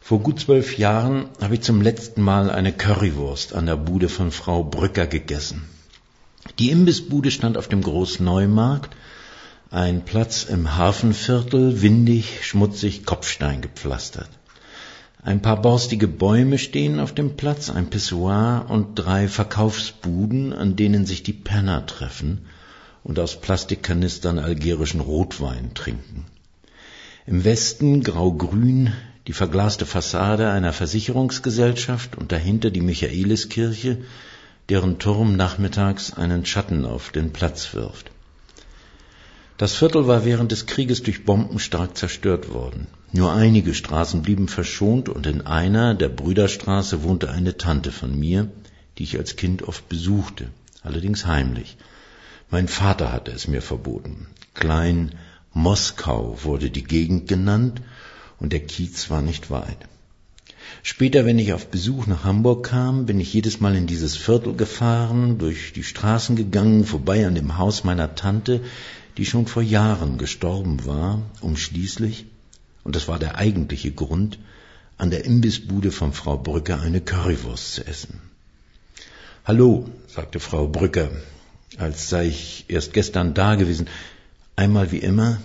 Vor gut 12 Jahren habe ich zum letzten Mal eine Currywurst an der Bude von Frau Brücker gegessen. Die Imbissbude stand auf dem Großneumarkt, ein Platz im Hafenviertel, windig, schmutzig, kopfsteingepflastert. Ein paar borstige Bäume stehen auf dem Platz, ein Pissoir und 3 Verkaufsbuden, an denen sich die Penner treffen und aus Plastikkanistern algerischen Rotwein trinken. Im Westen grau-grün die verglaste Fassade einer Versicherungsgesellschaft und dahinter die Michaeliskirche, deren Turm nachmittags einen Schatten auf den Platz wirft. Das Viertel war während des Krieges durch Bomben stark zerstört worden. Nur einige Straßen blieben verschont und in einer, der Brüderstraße, wohnte eine Tante von mir, die ich als Kind oft besuchte, allerdings heimlich. Mein Vater hatte es mir verboten. Klein Moskau wurde die Gegend genannt und der Kiez war nicht weit. Später, wenn ich auf Besuch nach Hamburg kam, bin ich jedes Mal in dieses Viertel gefahren, durch die Straßen gegangen, vorbei an dem Haus meiner Tante, die schon vor Jahren gestorben war, um schließlich, und das war der eigentliche Grund, an der Imbissbude von Frau Brücker eine Currywurst zu essen. »Hallo«, sagte Frau Brücker, als sei ich erst gestern da gewesen, einmal wie immer.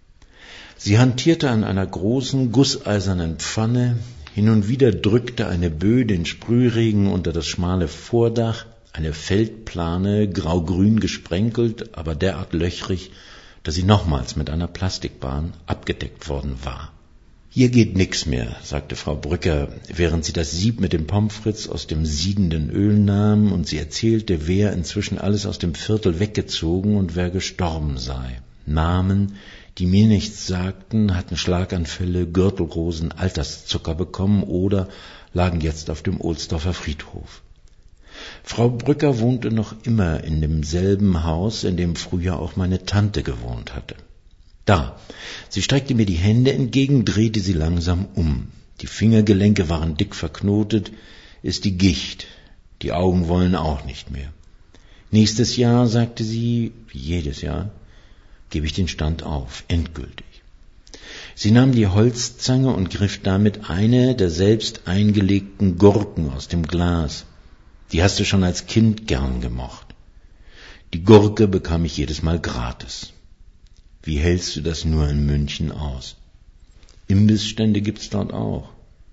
Sie hantierte an einer großen, gusseisernen Pfanne, hin und wieder drückte eine Böe den Sprühregen unter das schmale Vordach, eine Feldplane, grau-grün gesprenkelt, aber derart löchrig, dass sie nochmals mit einer Plastikbahn abgedeckt worden war. »Hier geht nix mehr«, sagte Frau Brücker, während sie das Sieb mit dem Pommes frites aus dem siedenden Öl nahm, und sie erzählte, wer inzwischen alles aus dem Viertel weggezogen und wer gestorben sei. Namen, die mir nichts sagten, hatten Schlaganfälle, Gürtelrosen, Alterszucker bekommen oder lagen jetzt auf dem Ohlsdorfer Friedhof. Frau Brücker wohnte noch immer in demselben Haus, in dem früher auch meine Tante gewohnt hatte. Da, sie streckte mir die Hände entgegen, drehte sie langsam um. Die Fingergelenke waren dick verknotet, ist die Gicht, die Augen wollen auch nicht mehr. Nächstes Jahr, sagte sie, wie jedes Jahr, gebe ich den Stand auf, endgültig. Sie nahm die Holzzange und griff damit eine der selbst eingelegten Gurken aus dem Glas. Die hast du schon als Kind gern gemocht. Die Gurke bekam ich jedes Mal gratis. Wie hältst du das nur in München aus? Imbissstände gibt's dort auch.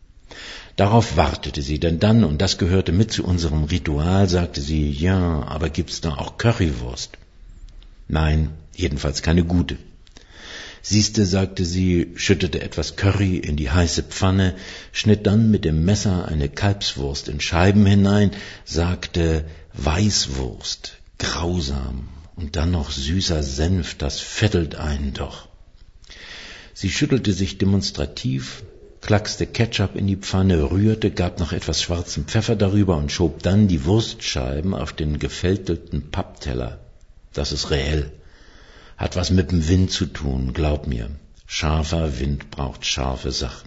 Darauf wartete sie, denn dann, und das gehörte mit zu unserem Ritual, sagte sie, ja, aber gibt's da auch Currywurst? Nein, jedenfalls keine gute. Siehste, sagte sie, schüttete etwas Curry in die heiße Pfanne, schnitt dann mit dem Messer eine Kalbswurst in Scheiben hinein, sagte Weißwurst, grausam, und dann noch süßer Senf, das fettelt einen doch. Sie schüttelte sich demonstrativ, klackste Ketchup in die Pfanne, rührte, gab noch etwas schwarzen Pfeffer darüber und schob dann die Wurstscheiben auf den gefältelten Pappteller. Das ist reell. Hat was mit dem Wind zu tun, glaub mir. Scharfer Wind braucht scharfe Sachen.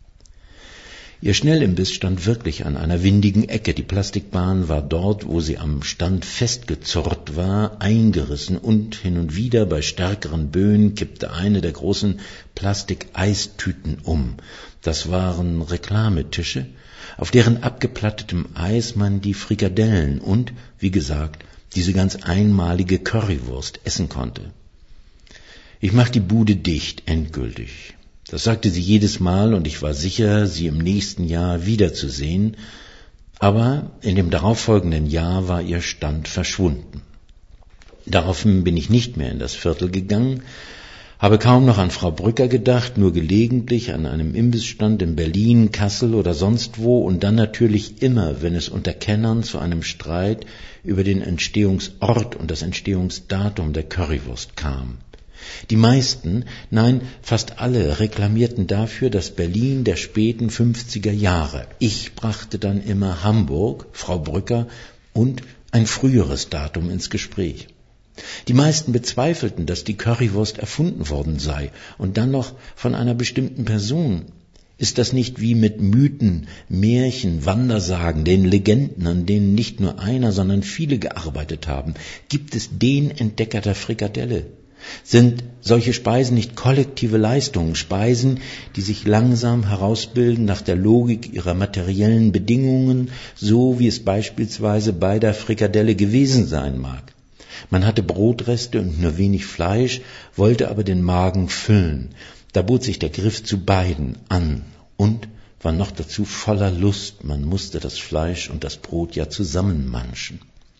Ihr Schnellimbiss stand wirklich an einer windigen Ecke. Die Plastikbahn war dort, wo sie am Stand festgezurrt war, eingerissen und hin und wieder bei stärkeren Böen kippte eine der großen Plastik-Eistüten um. Das waren Reklametische, auf deren abgeplattetem Eis man die Frikadellen und, wie gesagt, diese ganz einmalige Currywurst essen konnte. Ich mach die Bude dicht, endgültig. Das sagte sie jedes Mal und ich war sicher, sie im nächsten Jahr wiederzusehen, aber in dem darauffolgenden Jahr war ihr Stand verschwunden. Daraufhin bin ich nicht mehr in das Viertel gegangen, habe kaum noch an Frau Brücker gedacht, nur gelegentlich an einem Imbissstand in Berlin, Kassel oder sonst wo und dann natürlich immer, wenn es unter Kennern zu einem Streit über den Entstehungsort und das Entstehungsdatum der Currywurst kam. Die meisten, nein, fast alle reklamierten dafür das Berlin der späten 50er Jahre. Ich brachte dann immer Hamburg, Frau Brücker und ein früheres Datum ins Gespräch. Die meisten bezweifelten, dass die Currywurst erfunden worden sei und dann noch von einer bestimmten Person. Ist das nicht wie mit Mythen, Märchen, Wandersagen, den Legenden, an denen nicht nur einer, sondern viele gearbeitet haben? Gibt es den Entdecker der Frikadelle? Sind solche Speisen nicht kollektive Leistungen, Speisen, die sich langsam herausbilden nach der Logik ihrer materiellen Bedingungen, so wie es beispielsweise bei der Frikadelle gewesen sein mag? Man hatte Brotreste und nur wenig Fleisch, wollte aber den Magen füllen. Da bot sich der Griff zu beiden an und war noch dazu voller Lust, man musste das Fleisch und das Brot ja zusammenmanschen.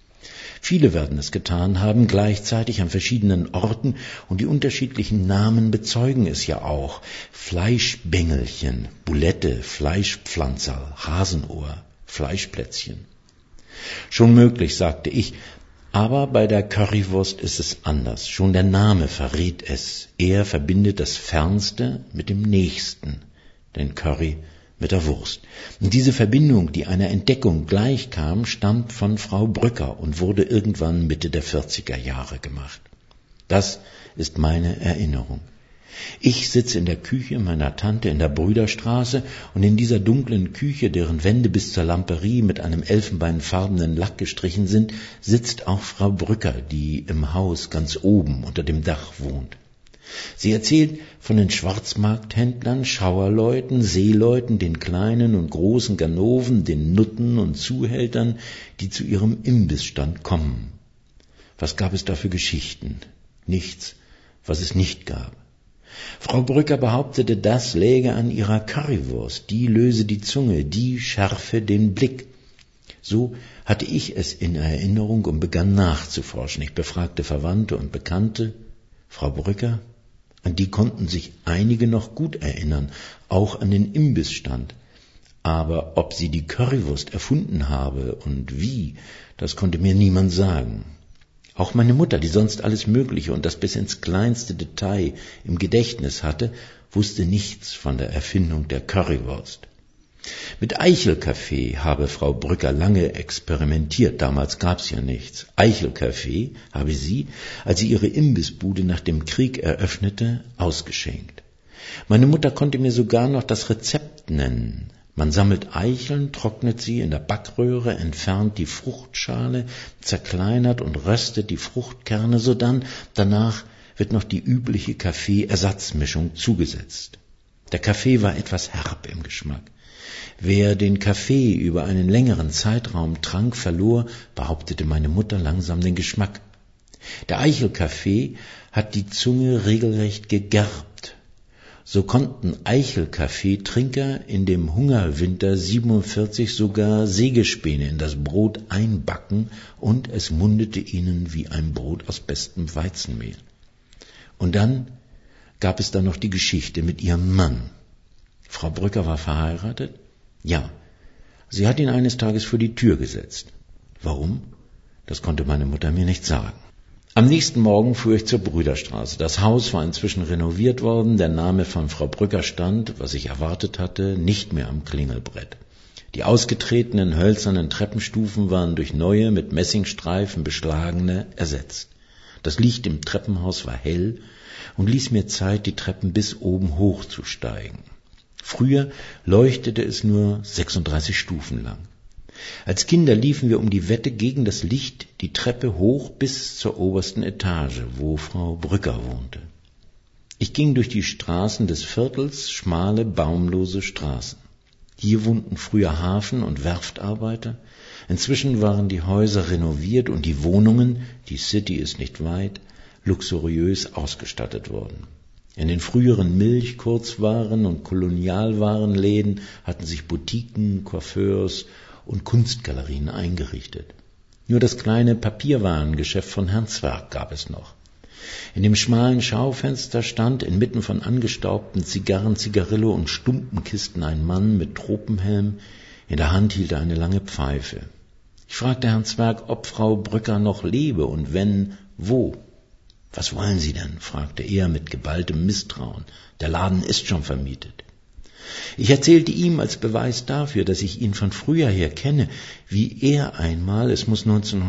Viele werden es getan haben, gleichzeitig an verschiedenen Orten, und die unterschiedlichen Namen bezeugen es ja auch. Fleischbängelchen, Bulette, Fleischpflanzerl, Hasenohr, Fleischplätzchen. Schon möglich, sagte ich, aber bei der Currywurst ist es anders. Schon der Name verrät es. Er verbindet das Fernste mit dem Nächsten, den Curry mit der Wurst. Und diese Verbindung, die einer Entdeckung gleichkam, stammt von Frau Brücker und wurde irgendwann Mitte der 40er Jahre gemacht. Das ist meine Erinnerung. Ich sitze in der Küche meiner Tante in der Brüderstraße, und in dieser dunklen Küche, deren Wände bis zur Lamperie mit einem elfenbeinfarbenen Lack gestrichen sind, sitzt auch Frau Brücker, die im Haus ganz oben unter dem Dach wohnt. Sie erzählt von den Schwarzmarkthändlern, Schauerleuten, Seeleuten, den kleinen und großen Ganoven, den Nutten und Zuhältern, die zu ihrem Imbissstand kommen. Was gab es da für Geschichten? Nichts, was es nicht gab. Frau Brücker behauptete, das läge an ihrer Currywurst, die löse die Zunge, die schärfe den Blick. So hatte ich es in Erinnerung und begann nachzuforschen. Ich befragte Verwandte und Bekannte. Frau Brücker, an die konnten sich einige noch gut erinnern, auch an den Imbissstand. Aber ob sie die Currywurst erfunden habe und wie, das konnte mir niemand sagen. Auch meine Mutter, die sonst alles Mögliche und das bis ins kleinste Detail im Gedächtnis hatte, wusste nichts von der Erfindung der Currywurst. Mit Eichelkaffee habe Frau Brücker lange experimentiert, damals gab's ja nichts. Eichelkaffee habe sie, als sie ihre Imbissbude nach dem Krieg eröffnete, ausgeschenkt. Meine Mutter konnte mir sogar noch das Rezept nennen. Man sammelt Eicheln, trocknet sie in der Backröhre, entfernt die Fruchtschale, zerkleinert und röstet die Fruchtkerne sodann. Danach wird noch die übliche Kaffeeersatzmischung zugesetzt. Der Kaffee war etwas herb im Geschmack. Wer den Kaffee über einen längeren Zeitraum trank, verlor, behauptete meine Mutter, langsam den Geschmack. Der Eichelkaffee hat die Zunge regelrecht gegerbt. So konnten Eichelkaffeetrinker in dem Hungerwinter 47 sogar Sägespäne in das Brot einbacken, und es mundete ihnen wie ein Brot aus bestem Weizenmehl. Und dann gab es da noch die Geschichte mit ihrem Mann. Frau Brücker war verheiratet? Ja, sie hat ihn eines Tages vor die Tür gesetzt. Warum? Das konnte meine Mutter mir nicht sagen. Am nächsten Morgen fuhr ich zur Brüderstraße. Das Haus war inzwischen renoviert worden, der Name von Frau Brücker stand, was ich erwartet hatte, nicht mehr am Klingelbrett. Die ausgetretenen hölzernen Treppenstufen waren durch neue, mit Messingstreifen beschlagene ersetzt. Das Licht im Treppenhaus war hell und ließ mir Zeit, die Treppen bis oben hochzusteigen. Früher leuchtete es nur 36 Stufen lang. Als Kinder liefen wir um die Wette gegen das Licht die Treppe hoch bis zur obersten Etage, wo Frau Brücker wohnte. Ich ging durch die Straßen des Viertels, schmale, baumlose Straßen. Hier wohnten früher Hafen- und Werftarbeiter. Inzwischen waren die Häuser renoviert und die Wohnungen, die City ist nicht weit, luxuriös ausgestattet worden. In den früheren Milch-, Kurzwaren- und Kolonialwarenläden hatten sich Boutiquen, Coiffeurs und Kunstgalerien eingerichtet. Nur das kleine Papierwarengeschäft von Herrn Zwerg gab es noch. In dem schmalen Schaufenster stand inmitten von angestaubten Zigarren, Zigarillo und Stumpenkisten ein Mann mit Tropenhelm, in der Hand hielt er eine lange Pfeife. Ich fragte Herrn Zwerg, ob Frau Brücker noch lebe und wenn, wo. »Was wollen Sie denn?« fragte er mit geballtem Misstrauen. »Der Laden ist schon vermietet.« Ich erzählte ihm als Beweis dafür, dass ich ihn von früher her kenne, wie er einmal, es muss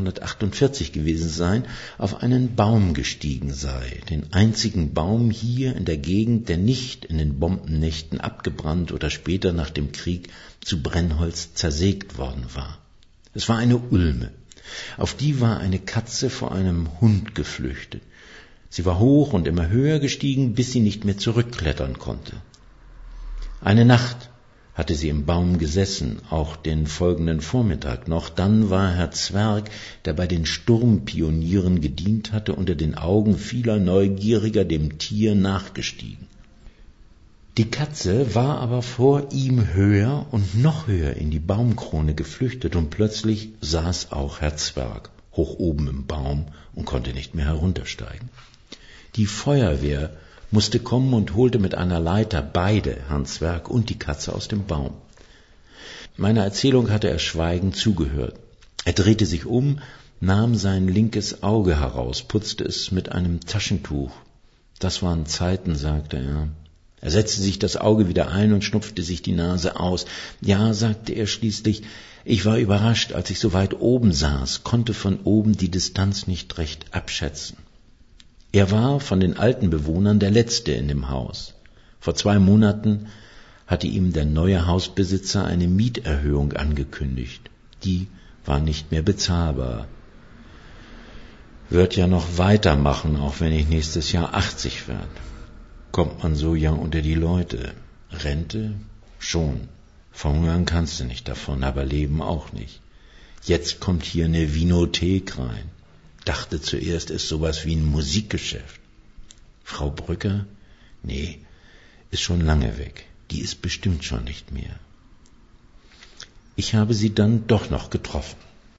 1948 gewesen sein, auf einen Baum gestiegen sei, den einzigen Baum hier in der Gegend, der nicht in den Bombennächten abgebrannt oder später nach dem Krieg zu Brennholz zersägt worden war. Es war eine Ulme. Auf die war eine Katze vor einem Hund geflüchtet. Sie war hoch und immer höher gestiegen, bis sie nicht mehr zurückklettern konnte. Eine Nacht hatte sie im Baum gesessen, auch den folgenden Vormittag noch. Dann war Herr Zwerg, der bei den Sturmpionieren gedient hatte, unter den Augen vieler Neugieriger dem Tier nachgestiegen. Die Katze war aber vor ihm höher und noch höher in die Baumkrone geflüchtet, und plötzlich saß auch Herr Zwerg hoch oben im Baum und konnte nicht mehr heruntersteigen. Die Feuerwehr musste kommen und holte mit einer Leiter beide, Herrn Zwerg und die Katze, aus dem Baum. Meiner Erzählung hatte er schweigend zugehört. Er drehte sich um, nahm sein linkes Auge heraus, putzte es mit einem Taschentuch. Das waren Zeiten, sagte er. Er setzte sich das Auge wieder ein und schnupfte sich die Nase aus. Ja, sagte er schließlich, ich war überrascht, als ich so weit oben saß, konnte von oben die Distanz nicht recht abschätzen. Er war von den alten Bewohnern der Letzte in dem Haus. Vor 2 Monaten hatte ihm der neue Hausbesitzer eine Mieterhöhung angekündigt. Die war nicht mehr bezahlbar. Wird ja noch weitermachen, auch wenn ich nächstes Jahr 80 werde. Kommt man so ja unter die Leute. Rente? Schon. Verhungern kannst du nicht davon, aber leben auch nicht. Jetzt kommt hier eine Vinothek rein. Dachte zuerst, ist sowas wie ein Musikgeschäft. Frau Brücker? Nee, ist schon lange weg. Die ist bestimmt schon nicht mehr. Ich habe sie dann doch noch getroffen.